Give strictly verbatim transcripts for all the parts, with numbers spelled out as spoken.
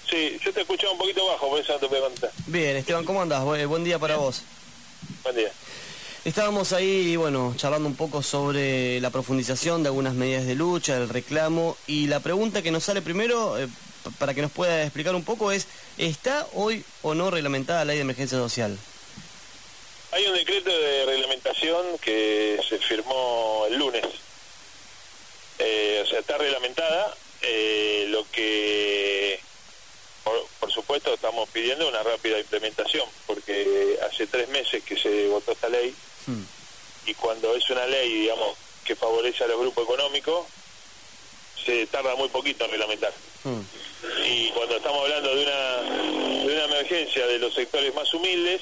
Sí, yo te escuchaba un poquito bajo, por eso no te puedo contar. Bien, Esteban, ¿cómo andás? Buen día para vos. Buen día. Estábamos ahí, bueno, charlando un poco sobre la profundización de algunas medidas de lucha, el reclamo, y la pregunta que nos sale primero, eh, para que nos pueda explicar un poco, es, ¿está hoy o no reglamentada la ley de emergencia social? Hay un decreto de reglamentación que se firmó el lunes. Eh, o sea, está reglamentada. Eh, lo que, por, por supuesto, estamos pidiendo una rápida implementación, porque hace tres meses que se votó esta ley, hmm. y cuando es una ley, digamos, que favorece a los grupos económicos, se tarda muy poquito en reglamentar. Hmm. Y cuando estamos hablando de una, de una emergencia de los sectores más humildes,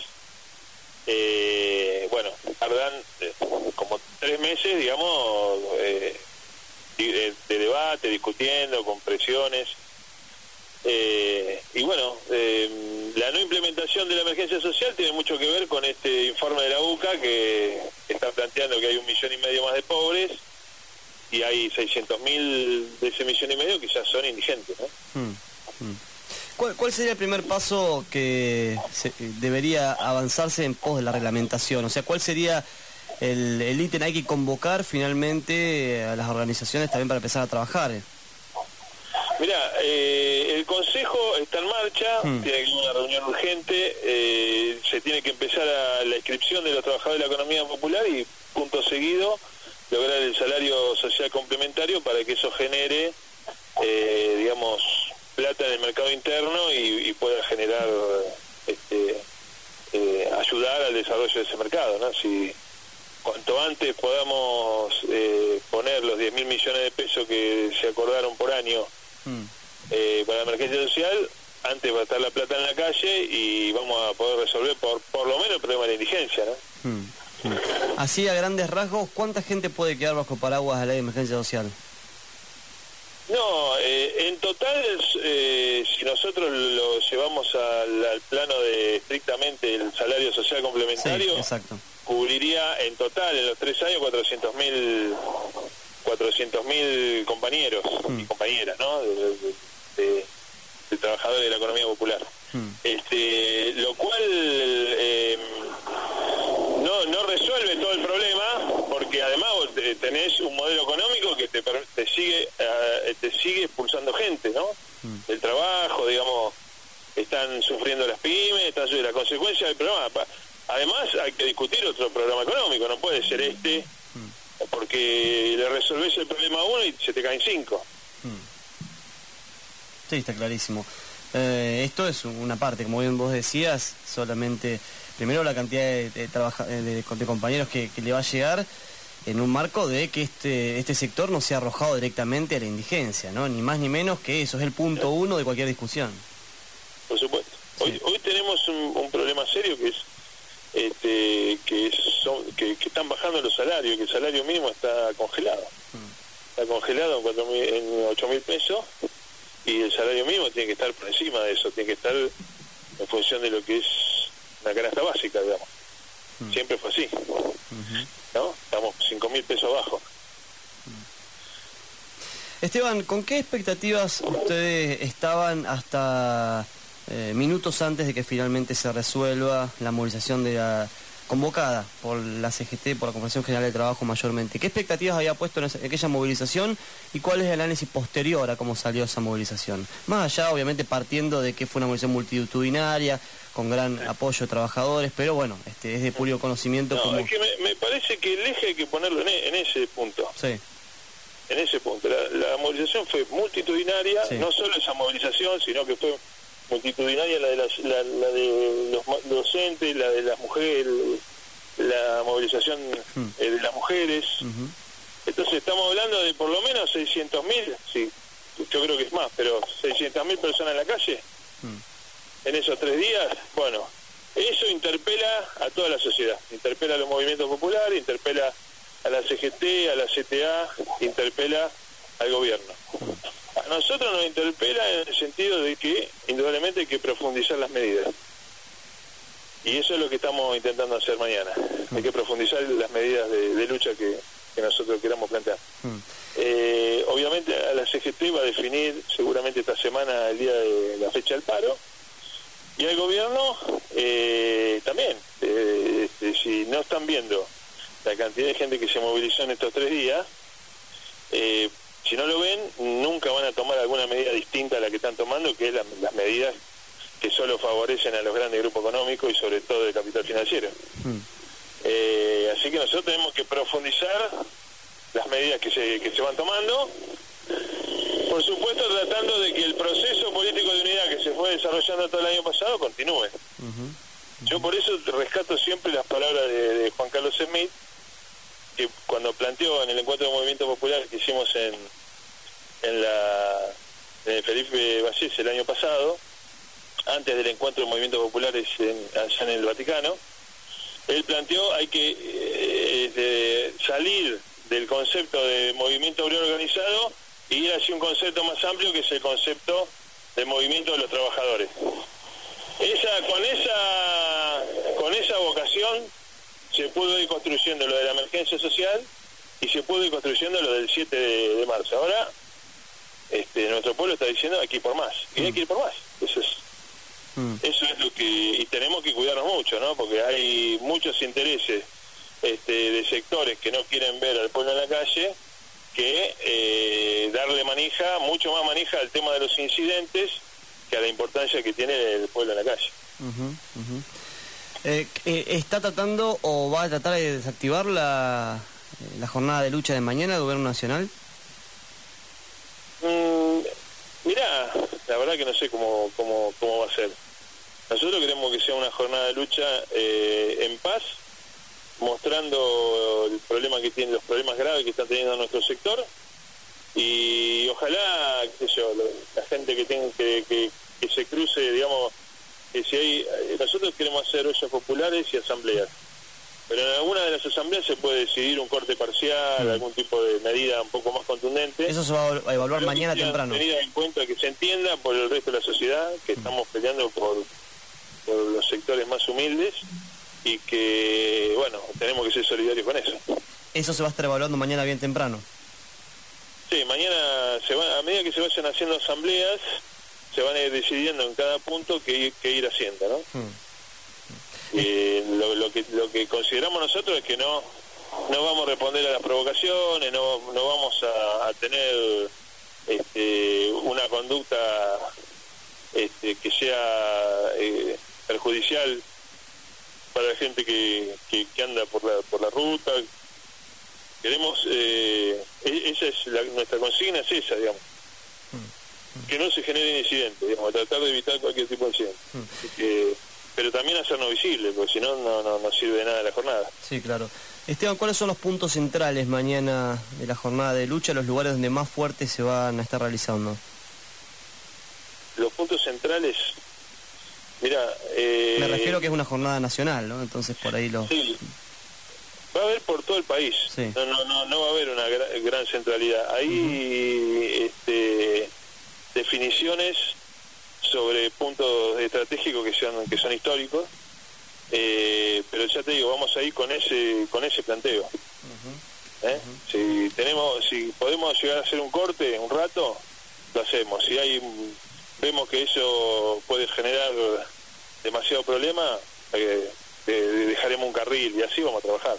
eh, bueno, tardan eh, como tres meses, digamos, eh, de, de debate, discutiendo, con presiones. Eh, y bueno, eh, la no implementación de la emergencia social tiene mucho que ver con este informe de la U C A, que está planteando que hay un millón y medio más de pobres, y hay seiscientos mil de ese millón y medio que ya son indigentes, ¿no? Hmm. Hmm. ¿Cuál, ¿Cuál sería el primer paso que se, debería avanzarse en pos de la reglamentación? O sea, ¿cuál sería el, el ítem? Hay que convocar finalmente a las organizaciones también para empezar a trabajar. Mirá, eh, el Consejo está en marcha, hmm. tiene que ir a una reunión urgente, eh, se tiene que empezar a la inscripción de los trabajadores de la economía popular y, punto seguido, lograr el salario social complementario para que eso genere, eh, digamos, plata en el mercado interno y, y pueda generar, este, eh, ayudar al desarrollo de ese mercado, ¿no? Si cuanto antes podamos eh, poner los diez mil millones de pesos que se acordaron por año mm. eh, para la emergencia social, antes va a estar la plata en la calle y vamos a poder resolver por, por lo menos el problema de la indigencia, ¿no? Mm. Mm. Así, a grandes rasgos, ¿cuánta gente puede quedar bajo paraguas de la ley de emergencia social? No, eh, en total, eh, si nosotros lo llevamos al, al plano de estrictamente el salario social complementario, sí, exacto. cubriría en total en los tres años cuatrocientos mil compañeros mm. y compañeras, ¿no? De, de, de, de trabajadores de la economía popular. Mm. Este, lo cual eh, no, no resuelve todo el problema, porque además vos tenés un modelo económico que te, te sigue uh, te sigue expulsando gente, ¿no? Mm. El trabajo, digamos, están sufriendo las pymes, están sufriendo la consecuencia del programa. Además hay que discutir otro programa económico, no puede ser este, mm. porque le resolvés el problema a uno y se te caen cinco. Mm. Sí, está clarísimo. Eh, esto es una parte, como bien vos decías, solamente, primero la cantidad de, de, trabaja, de, de compañeros que, que le va a llegar en un marco de que este este sector no sea arrojado directamente a la indigencia, ¿no? Ni más ni menos que eso, es el punto uno de cualquier discusión. Por supuesto. Hoy, sí. hoy tenemos un, un problema serio que es este que, son, que, que están bajando los salarios, que el salario mínimo está congelado. Mm. Está congelado en, cuatro mil, en ocho mil pesos. Y el salario mínimo tiene que estar por encima de eso, tiene que estar en función de lo que es una canasta básica, digamos. Mm. Siempre fue así, uh-huh. ¿no? Estamos cinco mil pesos abajo. Esteban, ¿con qué expectativas ustedes estaban hasta eh, minutos antes de que finalmente se resuelva la movilización de la convocada por la C G T, por la Confederación General de Trabajo mayormente? ¿Qué expectativas había puesto en, esa, en aquella movilización y cuál es el análisis posterior a cómo salió esa movilización? Más allá, obviamente, partiendo de que fue una movilización multitudinaria, con gran apoyo de trabajadores, pero bueno, este es de puro conocimiento. No, como... es que me, me parece que el eje hay que ponerlo en, en ese punto. Sí. En ese punto. La, la movilización fue multitudinaria, sí. No solo esa movilización, sino que fue multitudinaria la de, las, la, la de los docentes, la de las mujeres, la movilización hmm. eh, de las mujeres. Uh-huh. Entonces estamos hablando de por lo menos seiscientos mil, sí, yo creo que es más, pero seiscientas mil personas en la calle hmm. en esos tres días. Bueno, eso interpela a toda la sociedad, interpela a los movimientos populares, interpela a la C G T, a la C T A, interpela al gobierno. A nosotros nos interpela en el sentido de que indudablemente hay que profundizar las medidas. Y eso es lo que estamos intentando hacer mañana. Hay que profundizar las medidas de, de lucha que, que nosotros queramos plantear. Mm. Eh, obviamente a la C G T va a definir seguramente esta semana el día de, de la fecha del paro, y al gobierno eh, también. Eh, este, si no están viendo la cantidad de gente que se movilizó en estos tres días, eh, si no lo ven, nunca van a tomar alguna medida distinta a la que están tomando, que es la, las medidas que solo favorecen a los grandes grupos económicos y sobre todo de capital financiero. Mm. Eh, así que nosotros tenemos que profundizar las medidas que se, que se van tomando, por supuesto tratando de que el proceso político de unidad que se fue desarrollando todo el año pasado continúe. Uh-huh. Uh-huh. Yo por eso rescato siempre las palabras de, de Juan Carlos Smith, que cuando planteó en el encuentro de movimiento popular que hicimos en en la en el Felipe Vallés el año pasado, antes del encuentro de movimientos populares en, allá en el Vaticano, él planteó hay que eh, de salir del concepto de movimiento obrero organizado y ir hacia un concepto más amplio, que es el concepto de movimiento de los trabajadores. Esa, con esa con esa vocación se pudo ir construyendo lo de la emergencia social y se pudo ir construyendo lo del siete de marzo. Ahora este, nuestro pueblo está diciendo hay que ir por más, y hay que ir por más. Eso es, mm. eso es lo que, y tenemos que cuidarnos mucho, ¿no? Porque hay muchos intereses este, de sectores que no quieren ver al pueblo en la calle, que eh, darle manija, mucho más manija al tema de los incidentes que a la importancia que tiene el pueblo en la calle. Uh-huh, uh-huh. Eh, eh, ¿Está tratando o va a tratar de desactivar la, la jornada de lucha de mañana del gobierno nacional? Mm, mirá, la verdad que no sé cómo, cómo, cómo va a ser. Nosotros queremos que sea una jornada de lucha eh, en paz, mostrando el problema que tiene, los problemas graves que está teniendo nuestro sector, y ojalá, qué sé yo, la gente que tenga que, que, que se cruce, digamos, que si hay, nosotros queremos hacer ollas populares y asambleas, pero en alguna de las asambleas se puede decidir un corte parcial, mm. algún tipo de medida un poco más contundente. Eso se va a evaluar pero mañana temprano. Tenida en cuenta, que se entienda por el resto de la sociedad que mm. estamos peleando por, por los sectores más humildes, y que, bueno, tenemos que ser solidarios con eso. ¿Eso se va a estar evaluando mañana bien temprano? Sí, mañana, se va, a medida que se vayan haciendo asambleas, se van a ir decidiendo en cada punto qué, qué ir haciendo, ¿no? Hmm. Eh, lo, lo, que, lo que consideramos nosotros es que no no vamos a responder a las provocaciones, no, no vamos a, a tener este, una conducta este, que sea eh, perjudicial para la gente que, que, que anda por la, por la ruta. Queremos, eh, esa es la, nuestra consigna es esa, digamos, mm. que no se genere incidentes, digamos, tratar de evitar cualquier tipo de incidente. Mm. Que, pero también hacernos visibles, porque si no, no, no, no sirve de nada la jornada. Sí, claro. Esteban, ¿cuáles son los puntos centrales mañana de la jornada de lucha, los lugares donde más fuertes se van a estar realizando? Los puntos centrales, mira... Eh, Me refiero a que es una jornada nacional, ¿no? Entonces por ahí lo... Sí. Va a haber por todo el país, sí. no, no, no, no va a haber una gran, gran centralidad. Hay uh-huh. este, definiciones sobre puntos estratégicos que son, que son históricos, eh, pero ya te digo, vamos a ir con ese con ese planteo. Uh-huh. ¿Eh? Uh-huh. Si tenemos, si podemos llegar a hacer un corte un rato, lo hacemos. Si hay vemos que eso puede generar demasiado problema, eh, eh, dejaremos un carril y así vamos a trabajar.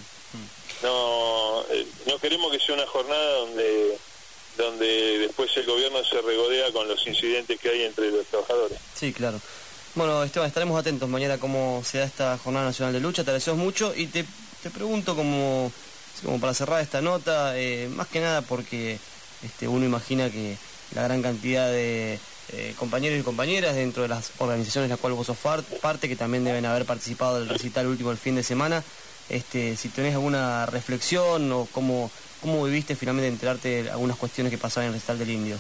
No, eh, no queremos que sea una jornada donde donde después el gobierno se regodea con los incidentes que hay entre los trabajadores. Sí, claro. Bueno, Esteban, estaremos atentos mañana cómo se da esta Jornada Nacional de Lucha. Te agradecemos mucho y te, te pregunto como, como para cerrar esta nota, eh, más que nada porque este, uno imagina que la gran cantidad de eh, compañeros y compañeras dentro de las organizaciones de las cuales vos sos parte, que también deben haber participado del recital último el fin de semana, este, si tenés alguna reflexión o cómo, cómo viviste finalmente enterarte de algunas cuestiones que pasaban en el recital del Indio.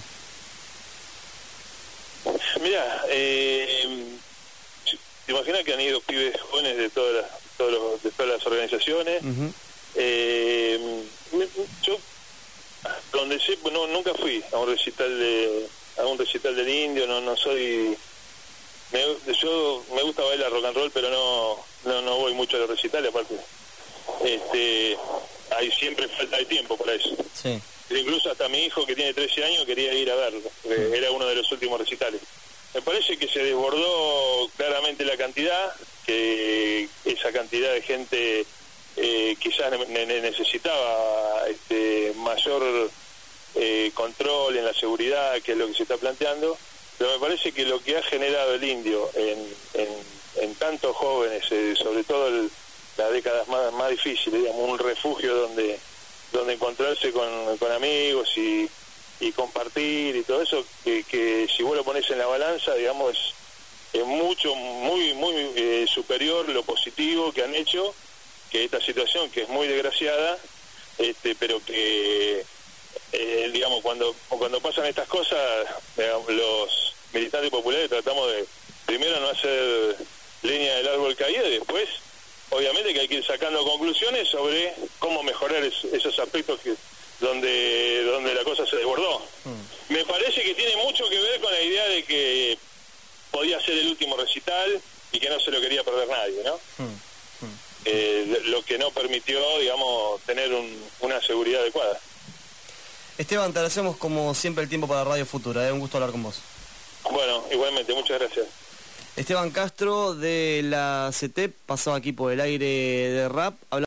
Mirá, eh, te imaginas que han ido pibes jóvenes de todas las, todos los, de todas las organizaciones. Uh-huh. eh, yo donde sé, no, nunca fui a un recital de a un recital del Indio, no no soy me, yo me gusta bailar rock and roll, pero no no no voy mucho a los recitales, aparte este hay siempre falta de tiempo para eso. Sí. Incluso hasta mi hijo, que tiene trece años, quería ir a verlo, porque uh-huh. era uno de los últimos recitales. Me parece que se desbordó claramente la cantidad, que esa cantidad de gente eh, quizás ne ne necesitaba este, mayor eh, control en la seguridad, que es lo que se está planteando, pero me parece que lo que ha generado el indio en, en, en tantos jóvenes, eh, sobre todo el, las décadas más, más difíciles, digamos, un refugio donde, donde encontrarse con, con amigos y y compartir y todo eso, que, que si vos lo pones en la balanza, digamos, es, es mucho, muy, muy eh, superior lo positivo que han hecho, que esta situación, que es muy desgraciada, este, pero que, eh, digamos, cuando cuando pasan estas cosas, digamos, los militantes populares tratamos de, primero, no hacer leña del árbol caído, y después, obviamente, que hay que ir sacando conclusiones sobre cómo mejorar es, esos aspectos que donde donde la cosa se desbordó. Mm. Me parece que tiene mucho que ver con la idea de que podía ser el último recital y que no se lo quería perder nadie, ¿no? Mm. Mm. Eh, lo que no permitió, digamos, tener un, una seguridad adecuada. Esteban, te agradecemos como siempre el tiempo para Radio Futura, es ¿eh? Un gusto hablar con vos. Bueno, igualmente, muchas gracias. Esteban Castro de la C E T E P pasó aquí por el aire de Rap.